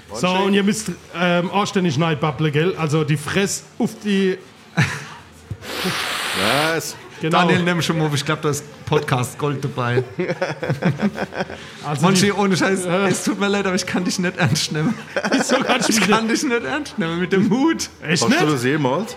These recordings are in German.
So, und ihr müsst anständig reinbabbeln, gell? Also die Fresse auf die... Was? Genau. Daniel, nimm schon mal, ich glaube, da ist Podcast Gold dabei. Also Monchi, ohne Scheiß, es tut mir leid, aber ich kann dich nicht ernst nehmen. Wieso kannst du Ich mich kann dich nicht ernst nehmen mit dem Hut. Echt Hast du nicht? das jemals?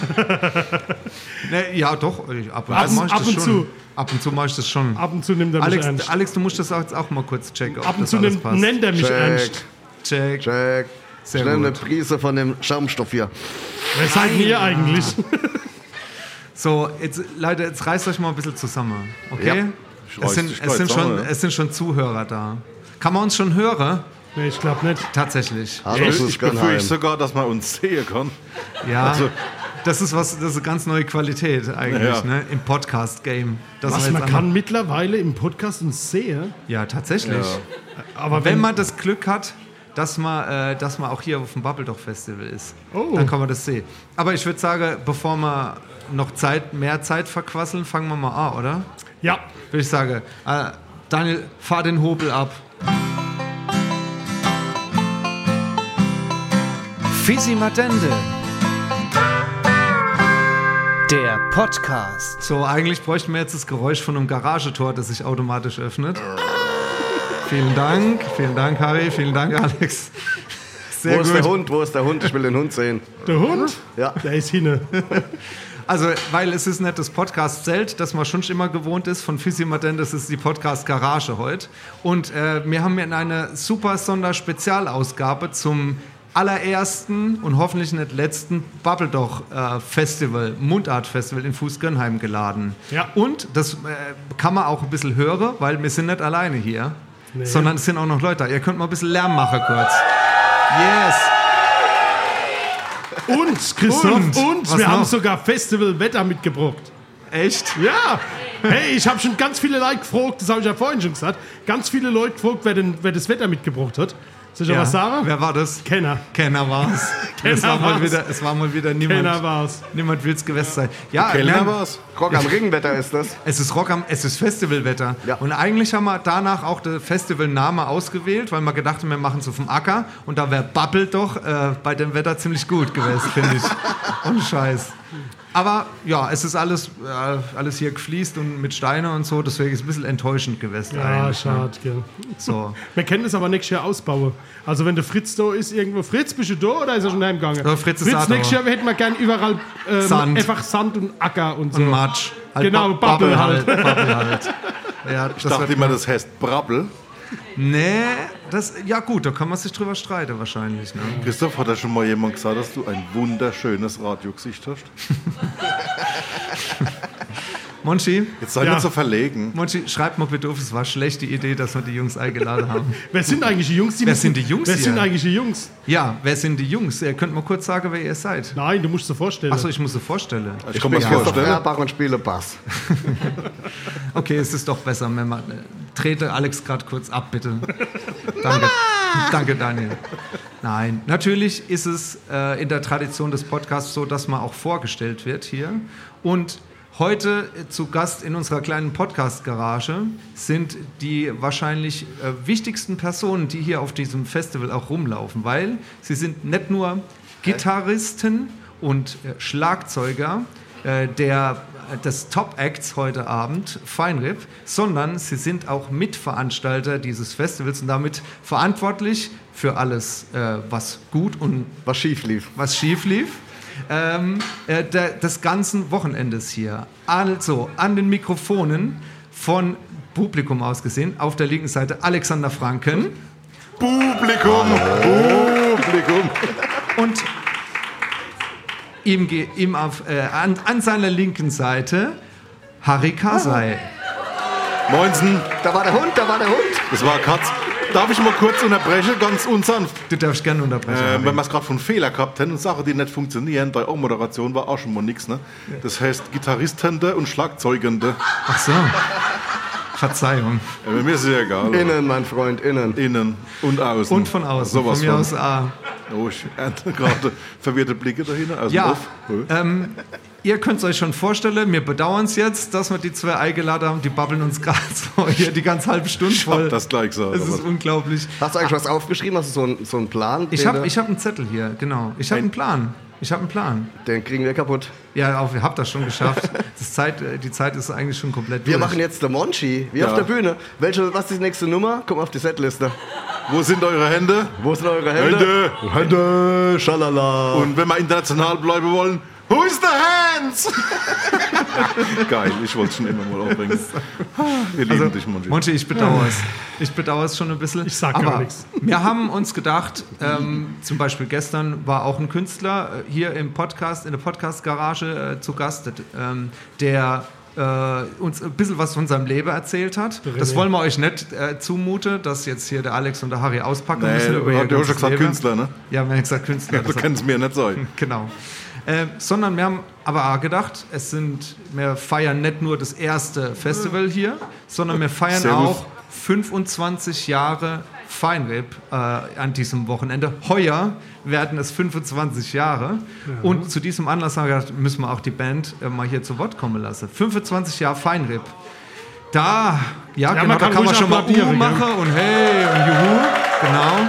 Nee, ja, doch, ab und Ab- zu mach ich ab das und schon. zu. Ab und zu mache ich das schon. Ab und zu nimmt er mich Alex, ernst. Alex, du musst das jetzt auch mal kurz checken, ob Ab und das zu alles passt. nennt er mich ernst. Check. Check. Sehr Schnell eine gut. Prise von dem Schaumstoff hier. Wer seid ihr eigentlich? So, jetzt, Leute, jetzt reißt euch mal ein bisschen zusammen, okay? Ja. reiß dich gleich zusammen, ja. Es sind schon Zuhörer da. Kann man uns schon hören? Nee, ich glaube nicht. Tatsächlich. Hallo, es Ich ist Gernheim. befürchte sogar, dass man uns sehen kann. Ja, Also- das ist eine ganz neue Qualität eigentlich, Ja. ne? Im Podcast-Game. Das Was, wir man jetzt kann einmal- mittlerweile im Podcast uns sehen, Ja, tatsächlich. aber Wenn man das Glück hat, dass man auch hier auf dem Bubbledoch Festival ist, Oh. dann kann man das sehen. Aber ich würde sagen, bevor wir noch mehr Zeit verquasseln, fangen wir mal an, oder? Ja, Würde ich sagen. Daniel, fahr den Hobel ab. Fisimatende. Der Podcast. So, eigentlich bräuchten wir jetzt das Geräusch von einem Garagentor, das sich automatisch öffnet. Vielen Dank, Harry, vielen Dank, Alex. Sehr Wo ist gut. der Hund? Wo ist der Hund? Ich will den Hund sehen. der Hund, Ja. der ist hinne. Also, weil es ist nicht das Podcast-Zelt, das man schon immer gewohnt ist von Fisimaden, das ist die Podcast-Garage heute. Und wir haben hier eine super Sonderspezialausgabe zum allerersten und hoffentlich nicht letzten Bubbledoch-Festival, Mundart-Festival in Fußgönheim geladen. Ja. Und das kann man auch ein bisschen hören, weil wir sind nicht alleine hier, sondern es sind auch noch Leute da. Ihr könnt mal ein bisschen Lärm machen kurz. Yes! Und, Christoph, und Was wir haben noch? sogar Festivalwetter mitgebracht. Echt? Ja, hey, ich habe schon ganz viele Leute gefragt, das habe ich ja vorhin schon gesagt, ganz viele Leute gefragt, wer das Wetter mitgebracht hat. Soll ich ja was sagen? Wer war das? Kenner. Kenner war's. Kenner Es war mal wieder niemand. Kenner war's. Niemand will's gewesen sein. Ja, Kellner nein, war's. Rock am Ringwetter ist das. es ist Festivalwetter. Ja. Und eigentlich haben wir danach auch den Festivalname ausgewählt, weil wir gedacht haben, wir machen es auf dem Acker. Und da wäre Bubbledoch bei dem Wetter ziemlich gut gewesen, finde ich. Ohne Scheiß. Aber ja, es ist alles hier gefliest und mit Steine und so, deswegen ist es ein bisschen enttäuschend gewesen. Ja, eigentlich, ne? schade, gell. So. Wir können das aber nächstes Jahr ausbauen. Also wenn der Fritz da ist irgendwo. Fritz, bist du da oder ist er schon heimgegangen? Ja, Fritz ist auch da. nächstes Jahr hätten wir gerne überall Sand. einfach Sand und Acker und so. Und Matsch. Genau, Bubble Bubble halt. Bubble halt. Ja, Ich dachte immer, das heißt Brabbel. Nee, ja gut, da kann man sich drüber streiten wahrscheinlich. Ne? Christoph, hat da schon mal jemand gesagt, dass du ein wunderschönes Radiogesicht hast? Monchi, Jetzt sei Ja. nicht so verlegen. schreib mal bitte auf, es war eine schlechte Idee, dass wir die Jungs eingeladen haben. Wer sind eigentlich die Jungs? Wer sind die Jungs Wer hier? sind eigentlich die Jungs? Ja, wer sind die Jungs? Ihr könnt mal kurz sagen, wer ihr seid. Nein, du musst dir vorstellen. Achso, ich muss sie vorstellen. Ich kann mir das Christoph vorstellen. Erbach und spiele Bass. Okay, es ist doch besser, wenn man. Trete Alex gerade kurz ab, bitte. Danke. Danke, Daniel. Nein, natürlich ist es in der Tradition des Podcasts so, dass man auch vorgestellt wird hier. Und heute zu Gast in unserer kleinen Podcast-Garage sind die wahrscheinlich wichtigsten Personen, die hier auf diesem Festival auch rumlaufen, weil sie sind nicht nur Gitarristen und Schlagzeuger des Top-Acts heute Abend, Feinripp, sondern sie sind auch Mitveranstalter dieses Festivals und damit verantwortlich für alles, was gut und Was schief lief. was schief lief. Des ganzen Wochenendes hier. Also an den Mikrofonen von Publikum aus gesehen, auf der linken Seite Alexander Franken Publikum! Publikum! und an seiner linken Seite Harry Kasai. Moinsen, Da war der Hund, da war der Hund. das war Katz. Darf ich mal kurz unterbrechen, ganz unsanft? Du darfst gerne unterbrechen. Harry. Wenn wir es gerade von Fehler gehabt haben und Sachen, die nicht funktionieren, bei O-Moderation war auch schon mal nichts. Ne? Das heißt Gitarristende und Schlagzeugende. Ach so. Verzeihung. Mir ist es ja egal. oder? Innen, mein Freund, innen. Innen und außen. Und von außen. Sowas von mir von. aus A. Oh, ich ernte gerade verwirrte Blicke dahinter. Also Ja, auf. ihr könnt es euch schon vorstellen, wir bedauern es jetzt, dass wir die 2 eingeladen haben. Die babbeln uns gerade so hier die ganze halbe Stunde Ich hab voll. das gleich gesagt. Es ist unglaublich. Hast du eigentlich was aufgeschrieben? Hast du so einen Plan? Ich hab einen Zettel hier, genau. Ich habe einen Plan. Den kriegen wir kaputt. Ja, ihr habt das schon geschafft. Die Zeit ist eigentlich schon komplett Wir durch. machen jetzt der Monchi, wie Ja. auf der Bühne. Was ist die nächste Nummer? Komm auf die Setliste. Wo sind eure Hände? Wo sind eure Hände? Hände, schalala. Und wenn wir international bleiben wollen, who's the hands? Geil, ich wollte es schon immer mal aufbringen. Wir lieben dich, Monchi. Monchi, ich bedauere es. Ich bedauere es schon ein bisschen. Ich sag gar aber nichts. Wir haben uns gedacht, zum Beispiel gestern war auch ein Künstler hier im Podcast, in der Podcast-Garage zu Gast, der uns ein bisschen was von seinem Leben erzählt hat. Das wollen wir euch nicht zumuten, dass jetzt hier der Alex und der Harry auspacken müssen. Nee, über du ihr hast ja ganzes gesagt Leben. Künstler, ne? Ja, wir haben gesagt Künstler. Du kannst es mir nicht sagen. Genau. Sondern wir haben aber auch gedacht, wir feiern nicht nur das erste Festival hier, sondern wir feiern Servus. auch 25 Jahre Feinripp an diesem Wochenende. Heuer werden es 25 Jahre. Und zu diesem Anlass haben wir gedacht, müssen wir auch die Band mal hier zu Wort kommen lassen. 25 Jahre Feinripp. Da, genau, man da kann man ruhig schon mal applaudieren, machen und hey und juhu. Genau.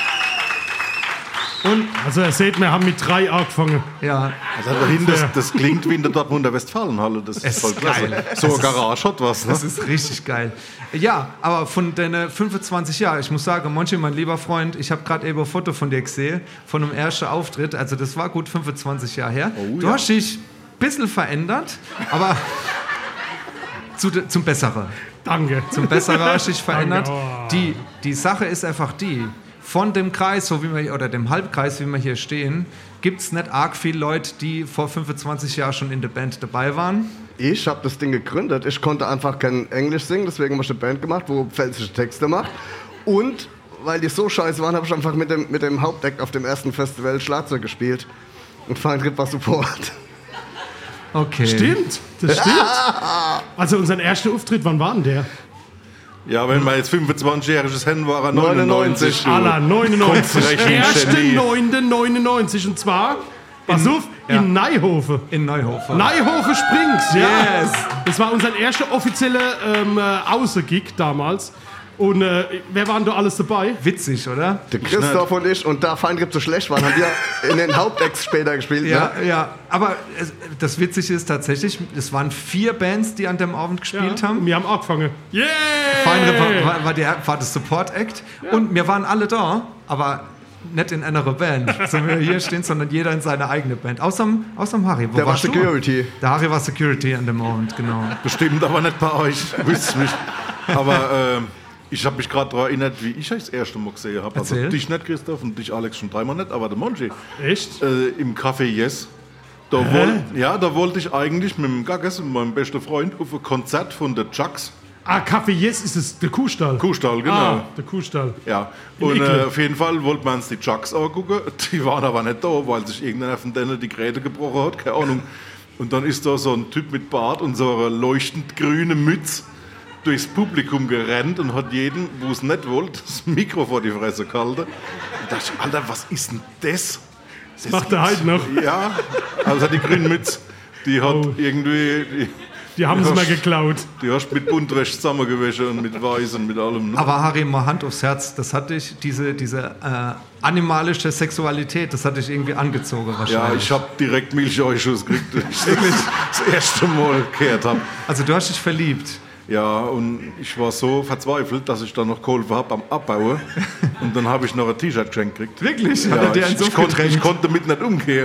Und Also ihr seht, wir haben mit 3 angefangen. ja, Also dahin, das klingt wie in der Dortmunder Westfalenhalle. Das ist voll klasse. geil. So eine Garage hat was, ne? das ist richtig geil. Ja, aber von den 25 Jahren, ich muss sagen, Monchi, mein lieber Freund, ich habe gerade eben ein Foto von dir gesehen, von einem ersten Auftritt, also das war gut 25 Jahre her. Du hast dich ein bisschen verändert, aber zum Besseren. Danke. Zum Besseren hast du dich verändert. Danke. Die Sache ist einfach die, von dem Kreis, so wie wir, oder dem Halbkreis, wie wir hier stehen, gibt es nicht arg viele Leute, die vor 25 Jahren schon in der Band dabei waren. Ich habe das Ding gegründet. Ich konnte einfach kein Englisch singen, deswegen habe ich eine Band gemacht, wo pfälzische Texte macht. Und weil die so scheiße waren, habe ich einfach mit dem Hauptact auf dem ersten Festival Schlagzeug gespielt. Und Feinripp war Support. Okay. Stimmt, das stimmt. Also unseren ersten Auftritt, wann war denn der? Ja, wenn man jetzt 25-jähriges Hen war, er 99. Alla, 99. rechnen, Genie. 1.9.99 und zwar, pass auf, in Neihofen. In Neuhofen. Neihofen Springs, ja. Yes. Das war unser erster offizieller Außengig damals. Und wer waren da alles dabei? Witzig, oder? Der Christoph und ich, und da Feinripp so schlecht waren, haben wir in den Hauptacts später gespielt. Ja, Ne? ja. Aber das Witzige ist tatsächlich, es waren 4 Bands, die an dem Abend gespielt haben. Wir haben angefangen. Yeah! Feinripp war das Support-Act. Und wir waren alle da, aber nicht in einer Band, so wie wir hier stehen, sondern jeder in seiner eigenen Band. Außer dem Harry. Wo Der war warst du? Security. Der Harry war Security an dem Abend, genau. Bestimmt aber nicht bei euch, wüsste ich nicht. Aber ich habe mich gerade daran erinnert, wie ich euch das erste Mal gesehen habe. Also Erzähl. dich nicht, Christoph, und dich, Alex, schon 3-mal nicht, aber der Monchi. Echt? Im Café Yes. Da wollte ich eigentlich mit dem Gagges, mit meinem besten Freund, auf ein Konzert von der Chucks. Ah, Café Yes ist es, der Kuhstall. Kuhstall, genau. Ah, der Kuhstall. Ja, In und Ickel. auf jeden Fall wollten wir uns die Chucks angucken. Die waren aber nicht da, weil sich irgendeiner von denen die Gräte gebrochen hat, keine Ahnung. Und dann ist da so ein Typ mit Bart und so einer leuchtend grüne Mütze durchs Publikum gerannt und hat jeden, wo es nicht wollte, das Mikro vor die Fresse gehalten. Und da dachte ich, Alter, was ist denn das? Das macht er heute noch. Ja, also die grüne Mütze, die hat Oh. irgendwie... Die haben es mal geklaut. Die hast du mit Buntwäsche zusammengewaschen und mit Weiß und mit allem. Ne? Aber Harry, mal Hand aufs Herz, das hat dich, diese animalische Sexualität, das hat dich irgendwie angezogen Ja, wahrscheinlich. ich habe direkt Milchausschuss gekriegt, als ich das erste Mal gehört habe. Also du hast dich verliebt. Ja, und ich war so verzweifelt, dass ich dann noch geholfen habe am Abbauen. Und dann habe ich noch ein T-Shirt geschenkt gekriegt. Wirklich? Hat er Ja, dir einen ich, Suff ich, konnte, getränkt? ich konnte damit nicht umgehen.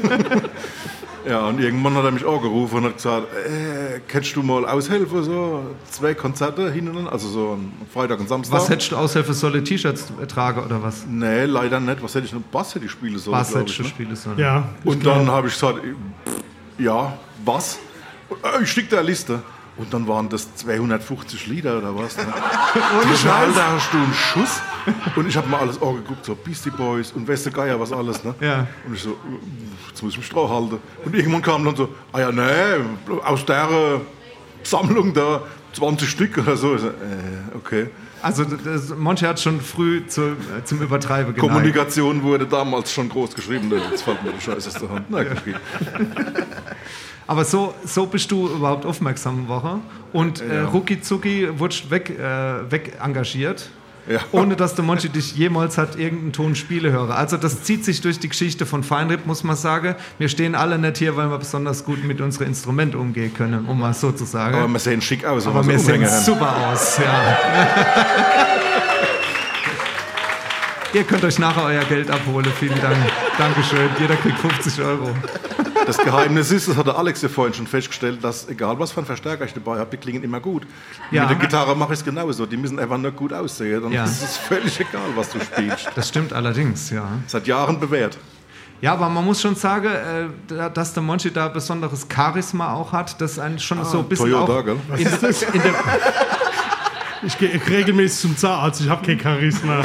Ja, und irgendwann hat er mich angerufen und hat gesagt, kannst du mal aushelfen, so 2 Konzerte hintereinander, also so am Freitag und Samstag. Was hättest du aushelfen sollen, T-Shirts tragen oder was? Nee, leider nicht. Was hätte ich noch? Bass hätte ich spielen sollen, Was glaub hättest du ich, ne? spielen sollen? Ja. Und dann habe ich gesagt, ja, was? Ich schicke dir eine Liste. Und dann waren das 250 Lieder oder was. Ne? Ohne Scheiß. Da hast du einen Schuss. Und ich habe mir alles angeguckt, so Beastie Boys und Weste Geier, was alles. Ne? Ja. Und ich so, jetzt muss ich mich Stroh halten. Und irgendwann kam dann so, ah ja, nee, aus der Sammlung da 20 Stück oder so. Ich so okay. Also Monchi hat schon früh zum Übertreiben geneigt. Kommunikation wurde damals schon groß geschrieben. Jetzt fällt mir die Scheiße aus der Hand. Na, okay. Aber so bist du überhaupt aufmerksam Woche und rucki zucki wurdest weg engagiert. Ja. Ohne dass der Monchi dich jemals hat irgendeinen Ton Spiele höre. Also das zieht sich durch die Geschichte von Feinripp, muss man sagen. Wir stehen alle nicht hier, weil wir besonders gut mit unserem Instrument umgehen können, um mal so zu sagen. Aber wir sehen schick aus. Aber wir sehen super aus, ja. Ihr könnt euch nachher euer Geld abholen. Vielen Dank. Dankeschön. Jeder kriegt 50 Euro. Das Geheimnis ist, das hat der Alex ja vorhin schon festgestellt, dass egal was für einen Verstärker ich dabei habe, die klingen immer gut. Ja. Mit der Gitarre mache ich es genauso. Die müssen einfach nur gut aussehen. Dann ist es völlig egal, was du spielst. Das stimmt allerdings, ja. Seit Jahren bewährt. Ja, aber man muss schon sagen, dass der Monchi da besonderes Charisma auch hat. Das ist eigentlich schon so ein bisschen Toyota, auch gell? in der Ich gehe regelmäßig zum Zahnarzt, ich habe kein Charisma.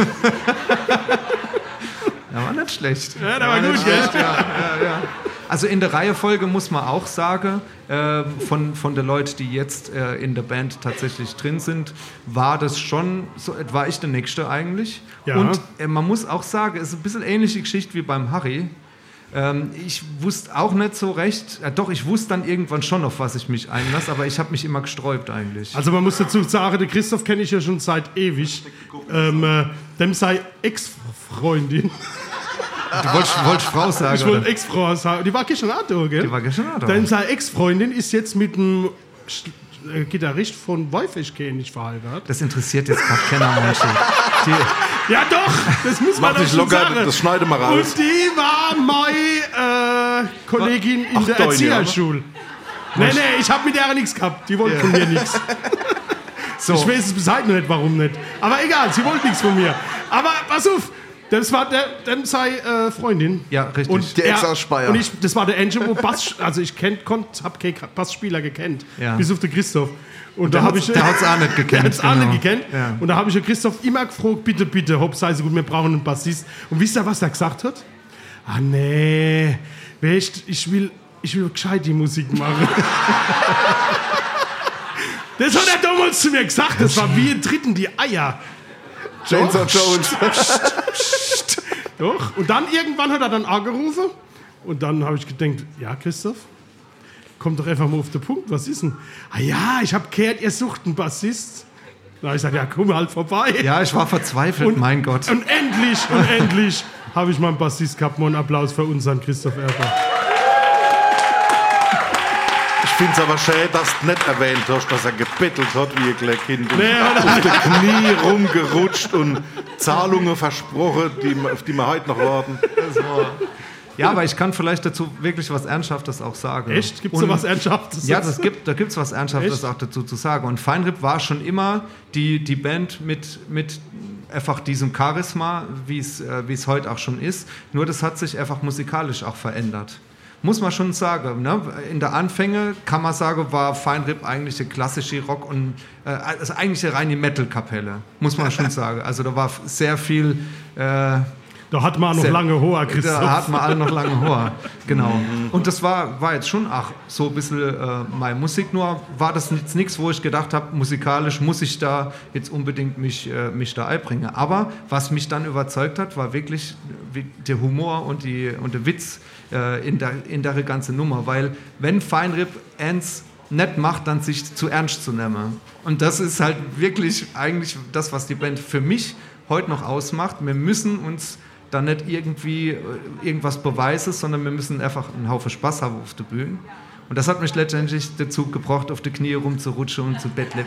Ja, war nicht schlecht. Ja, der war gut, gell? Ja. Also in der Reihenfolge muss man auch sagen, von den Leuten, die jetzt in der Band tatsächlich drin sind, war das schon, so, war ich der Nächste eigentlich. Ja. Und man muss auch sagen, es ist ein bisschen ähnliche Geschichte wie beim Harry. Ich wusste auch nicht so recht, doch, ich wusste dann irgendwann schon, auf was ich mich einlasse, aber ich habe mich immer gesträubt eigentlich. Also man muss dazu sagen, den Christoph kenne ich ja schon seit ewig. Dem sei Ex-Freundin. Du wolltest Frau sagen, Ich wollte Ex-Frau sagen. Die war gestern auch da, gell? Die war gestern auch da. Denn seine Ex-Freundin ist jetzt mit einem Gitarrist von Wolfischke nicht verheiratet. Das interessiert jetzt gerade keiner, Monchi. Ja doch, das muss man Mach doch dich schon locker, sagen. das schneide mal raus. Und die war meine Kollegin in der Deine, Erzieherschule. Nee, ich habe mit der nichts gehabt. Die wollte von mir nichts. So. Ich weiß es bis heute noch nicht, warum nicht. Aber egal, sie wollte nichts von mir. Aber pass auf, das war dem sei Freundin. Ja, richtig. Und Die Ex aus Speyer. Und das war der Angelo Bass. Also ich habe keinen Bassspieler gekannt. Ja. Bis auf den Christoph. Und Der da hat es auch nicht gekannt. Der hat es auch genau. nicht gekannt. Ja. Und da habe ich den Christoph immer gefragt, bitte, Hopp, sei so gut, wir brauchen einen Bassist. Und wisst ihr, was er gesagt hat? Ah nee, weißt, ich will gescheit die Musik machen. Das hat er damals zu mir gesagt, das war wie ein Dritten die Eier. James Earl Jones. Doch. Und dann irgendwann hat er dann angerufen. Und dann habe ich gedacht, ja, Christoph, komm doch einfach mal auf den Punkt, was ist denn? Ah ja, ich habe gehört, ihr sucht einen Bassist. Da habe ich gesagt, ja, komm halt vorbei. Ja, ich war verzweifelt, mein Gott. Und endlich habe ich mal einen Bassist gehabt. Mal einen Applaus für unseren Christoph Erber. Ich finde es aber schön, dass du nicht erwähnt hast, dass er gebettelt hat wie ein kleines Kind. Und Nee, auf den Knie rumgerutscht und Zahlungen versprochen, auf die wir heute noch warten. Ja, aber ich kann vielleicht dazu wirklich was Ernsthaftes auch sagen. Echt? Gibt es Und- so was Ernsthaftes? Ja, da gibt's was Ernsthaftes Echt? auch dazu zu sagen. Und Feinripp war schon immer die Band mit einfach diesem Charisma, wie es heute auch schon ist. Nur das hat sich einfach musikalisch auch verändert. Muss man schon sagen. Ne? In der Anfänge kann man sagen, war Feinripp eigentlich eine klassische Rock- und also eigentlich eine reine Metal-Kapelle. Muss man schon sagen. Also da war sehr viel... Da hat man noch lange hoher, Christoph. Da hat man alle noch lange Hoher, genau. Und das war jetzt schon so ein bisschen meine Musik, nur war das jetzt nichts, wo ich gedacht habe, musikalisch muss ich da jetzt unbedingt mich da einbringen. Aber was mich dann überzeugt hat, war wirklich der Humor und der Witz in der ganzen Nummer. Weil wenn Feinripp eins nicht macht, dann sich zu ernst zu nehmen. Und das ist halt wirklich eigentlich das, was die Band für mich heute noch ausmacht. Wir müssen uns dann nicht irgendwie irgendwas beweisen, sondern wir müssen einfach einen Haufen Spaß haben auf der Bühne. Und das hat mich letztendlich dazu gebracht, auf die Knie rumzurutschen und zu betteln.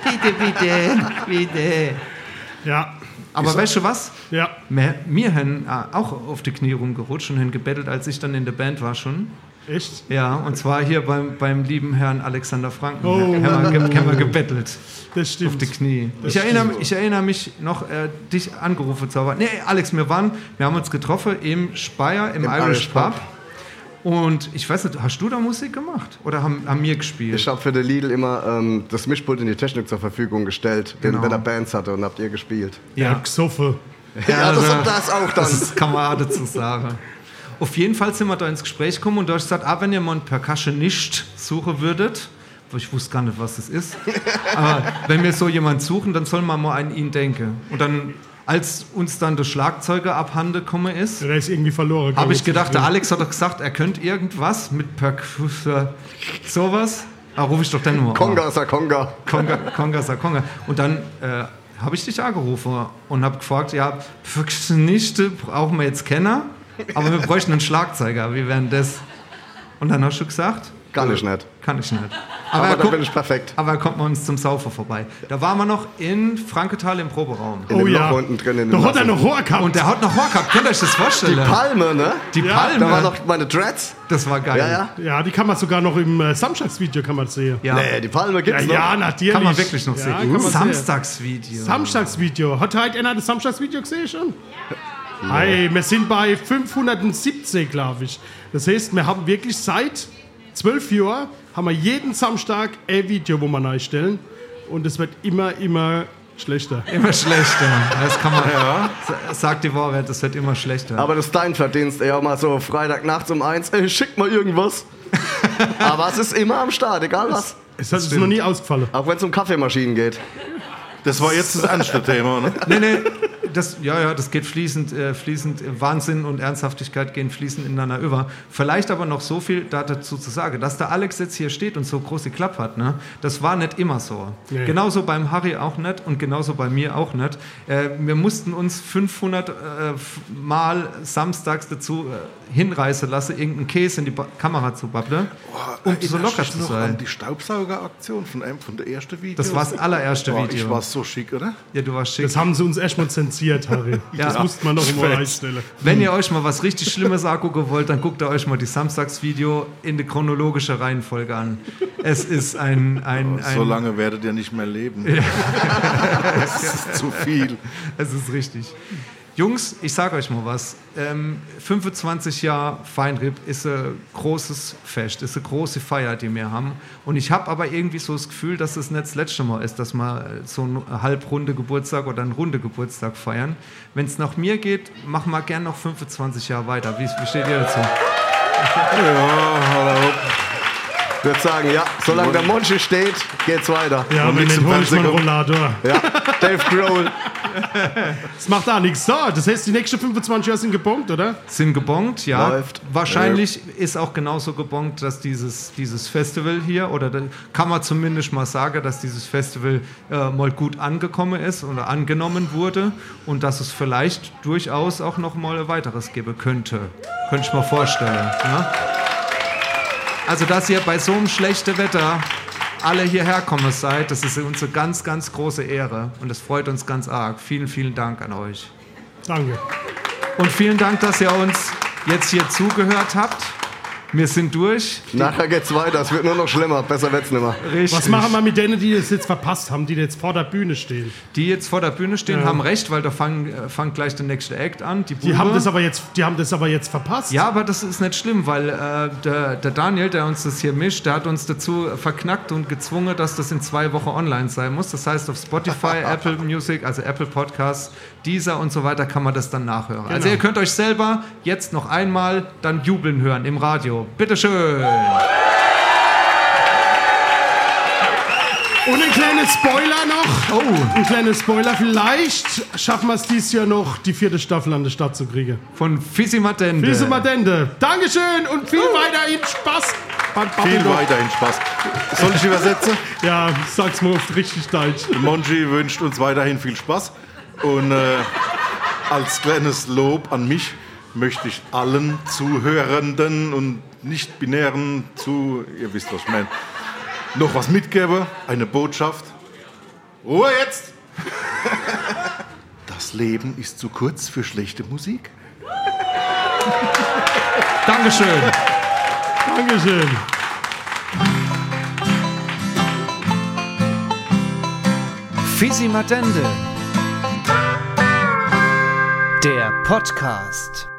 Bitte. Ja, Aber weißt du was? ja. Wir haben auch auf die Knie rumgerutscht und haben gebettelt, als ich dann in der Band war schon. Echt? Ja, und zwar hier beim lieben Herrn Alexander Franken. Oh. Haben wir gebettelt. Das stimmt. Auf die Knie. Ich erinnere mich noch, dich angerufen zu haben. Nee, Alex, wir haben uns getroffen im Speyer, im Irish Pub. Und ich weiß nicht, hast du da Musik gemacht? Oder haben wir gespielt? Ich habe für den Lidl immer das Mischpult in die Technik zur Verfügung gestellt, Genau. wenn er Bands hatte, und habt ihr gespielt. Ja, gesoffen. Ja, das auch dann. Das kann man auch dazu sagen. Auf jeden Fall sind wir da ins Gespräch gekommen und du hast gesagt, wenn ihr mal einen Percussionist suchen würdet, wo ich wusste gar nicht, was das ist, aber wenn wir so jemanden suchen, dann soll man mal an ihn denken. Und dann Als uns dann der Schlagzeuger abhanden gekommen ist, Der ist irgendwie verloren. habe ich gedacht, der Alex hat doch gesagt, er könnte irgendwas mit Perkussion, sowas. Rufe ich doch dann nur Konga, Sakonga. Konga, Sakonga. Und dann habe ich dich angerufen und habe gefragt, ja, Perkussioniste brauchen wir jetzt Kenner, aber wir bräuchten einen Schlagzeuger, wie wären das? Und dann hast du gesagt, Kann ich nicht. kann ich nicht. Aber da bin ich perfekt. Aber er kommt mal uns zum Saufen vorbei. Da waren wir noch in Frankenthal im Proberaum. In dem Loch unten drin. In Da dem hat er noch Haar gehabt. Und der hat noch Rohr gehabt, könnt ihr euch das vorstellen? Die Palme, ne? Die Ja, Palme. Da waren noch meine Dreads. Das war geil. Ja, ja. Ja, die kann man sogar noch im Samstagsvideo kann man sehen. Ja. Nee, die Palme gibt's noch. Ja, natürlich. Kann man wirklich noch Ja, sehen. kann man sehen. Samstagsvideo. Samstagsvideo. Hat heute einer das Samstagsvideo gesehen schon? Hey, wir sind bei 570, glaube ich. Das heißt, wir haben wirklich seit 12 Jahren haben wir jeden Samstag ein Video, wo wir neu stellen. Und es wird immer schlechter. Immer schlechter. Das kann man. Sagt die Wahrheit, das wird immer schlechter. Aber das ist dein Verdienst, eher mal so Freitagnachts um 1, ey, schick mal irgendwas. Aber es ist immer am Start, egal was. Es ist noch nie ausgefallen. Auch wenn es um Kaffeemaschinen geht. Das war jetzt das ernste Thema, ne? Nee, das geht fließend. Wahnsinn und Ernsthaftigkeit gehen fließend ineinander über. Vielleicht aber noch so viel dazu zu sagen, dass der Alex jetzt hier steht und so große Klappe hat, ne? Das war nicht immer so. Nee. Genauso beim Harry auch nicht und genauso bei mir auch nicht. Wir mussten uns 500 Mal samstags dazu hinreißen lassen, irgendeinen Käse in die Kamera zu babbeln, um so locker zu noch sein. an die Staubsaugeraktion von einem von der ersten Video. Das war das allererste Boah, Video. Ich war so schick, oder? Ja, du warst schick. Das haben sie uns erstmal zensiert, Harry. Das musste man noch mal einstellen. Wenn ihr euch mal was richtig Schlimmes angucken wollt, dann guckt ihr euch mal die Samstagsvideo in der chronologischen Reihenfolge an. Es ist ein So lange werdet ihr nicht mehr leben. Das ist zu viel. Es ist richtig. Jungs, ich sage euch mal was. 25 Jahre Feinripp ist ein großes Fest, ist eine große Feier, die wir haben. Und ich habe aber irgendwie so das Gefühl, dass es nicht das letzte Mal ist, dass wir so eine halbrunde Geburtstag oder einen runde Geburtstag feiern. Wenn es nach mir geht, machen wir gern noch 25 Jahre weiter. Wie steht ihr dazu? Ich würde sagen, ja, solange der Monchi steht, geht's weiter. Ja, Und wenn nichts nicht, im hol ich mal einen Fernsehen Rollator. Ja, Dave Grohl. Das macht auch nichts. So, das heißt, die nächsten 25 Jahre sind gebongt, oder? Sind gebongt, ja. Läuft. Wahrscheinlich ist auch genauso gebongt, dass dieses Festival hier, oder kann man zumindest mal sagen, dass dieses Festival mal gut angekommen ist oder angenommen wurde und dass es vielleicht durchaus auch noch mal ein weiteres geben könnte. Könnte ich mir vorstellen. Ja? Also, dass ihr bei so einem schlechten Wetter alle hierher kommen seid, das ist uns eine ganz, ganz große Ehre und das freut uns ganz arg. Vielen, vielen Dank an euch. Danke. Und vielen Dank, dass ihr uns jetzt hier zugehört habt. Wir sind durch. Nachher geht's weiter, es wird nur noch schlimmer, besser wird's nicht mehr. Richtig. Was machen wir mit denen, die das jetzt verpasst haben, die jetzt vor der Bühne stehen? Die jetzt vor der Bühne stehen, Ja. haben recht, weil da fangt gleich der nächste Act an. Die Die haben Bube. das aber jetzt verpasst. Ja, aber das ist nicht schlimm, weil der Daniel, der uns das hier mischt, der hat uns dazu verknackt und gezwungen, dass das in 2 Wochen online sein muss. Das heißt, auf Spotify, Apple Music, also Apple Podcasts, Deezer und so weiter kann man das dann nachhören. Also ihr könnt euch selber jetzt noch einmal dann jubeln hören im Radio. Bitteschön. Und ein kleiner Spoiler noch. Oh, Ein kleiner Spoiler. Vielleicht schaffen wir es dieses Jahr noch, die 4. Staffel an der Start zu kriegen. von Fisimatende. Bis zum Adende. Dankeschön und viel weiterhin Spaß beim Viel Babylon. weiterhin Spaß. Soll ich übersetzen? Ja, sag's mal oft richtig Deutsch. Monchi wünscht uns weiterhin viel Spaß. Und als kleines Lob an mich möchte ich allen Zuhörenden und Nicht-Binären ihr wisst, was ich meine, noch was mitgeben. Eine Botschaft. Ruhe jetzt! Das Leben ist zu kurz für schlechte Musik. Dankeschön. Dankeschön. Fisimatende. Der Podcast.